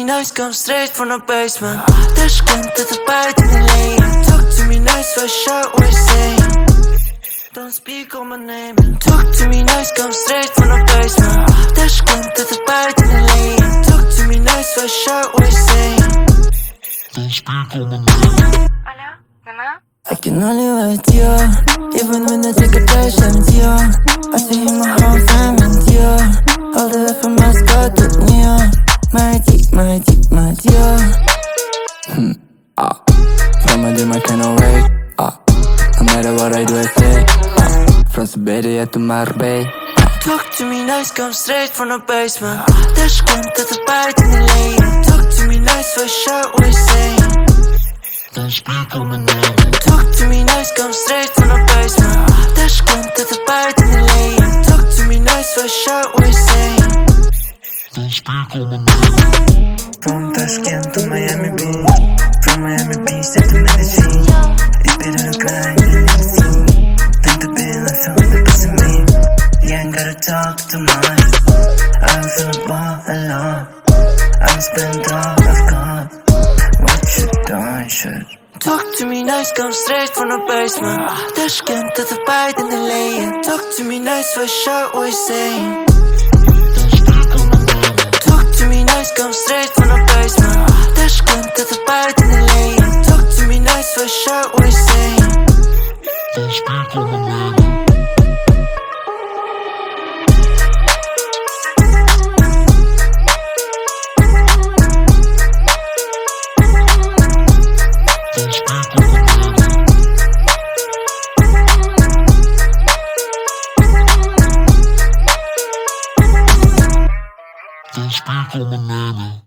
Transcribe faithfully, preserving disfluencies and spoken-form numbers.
nice, come straight from the basement. Dash came to the bite in the lane. Talk to me nice, first shot, what you saying? Don't speak on my name. Talk to me nice, come straight from the basement. Dash came to the bite in the lane. Talk to me nice, first shot, what you saying? Don't speak on my name. Алло, Мама? I can only wait you, even when I take a dash and you. I see you my whole family, you. All the way from Moscow to New York. My deep, my deep, my dear. Hmm, ah. From a dream I cannot wait, ah. No matter what I do I say, ah. From Siberia to Marbella. Talk to me nice, come straight from the basement. Dash came to the bite in the lane. Talk to me nice, first shot, what you saying? Don't speak on my name. Talk to me nice, come straight from the basement. Dash came to the bite in the lane. Talk to me nice, first shot, what you saying? Don't speak on my name. From Tashkent to Miami Beach, from Miami Beach to Medellin. It's been a grind in the scene. Think the bill and feel the pussy me. You ain't gotta talk too much. I'm feeling ball alone. I'm spent all I've got. What you done, shit? Talk to me nice, come straight from the basement. Dash came to the bite in the lane. Talk to me nice, first shot, what you saying? Don't speak on my name. Talk to me nice, come straight from the basement. Dash came to the bite in the lane. Talk to me nice, first shot, what you saying? Don't speak on my name. Don't speak on my name. Don't speak on my name.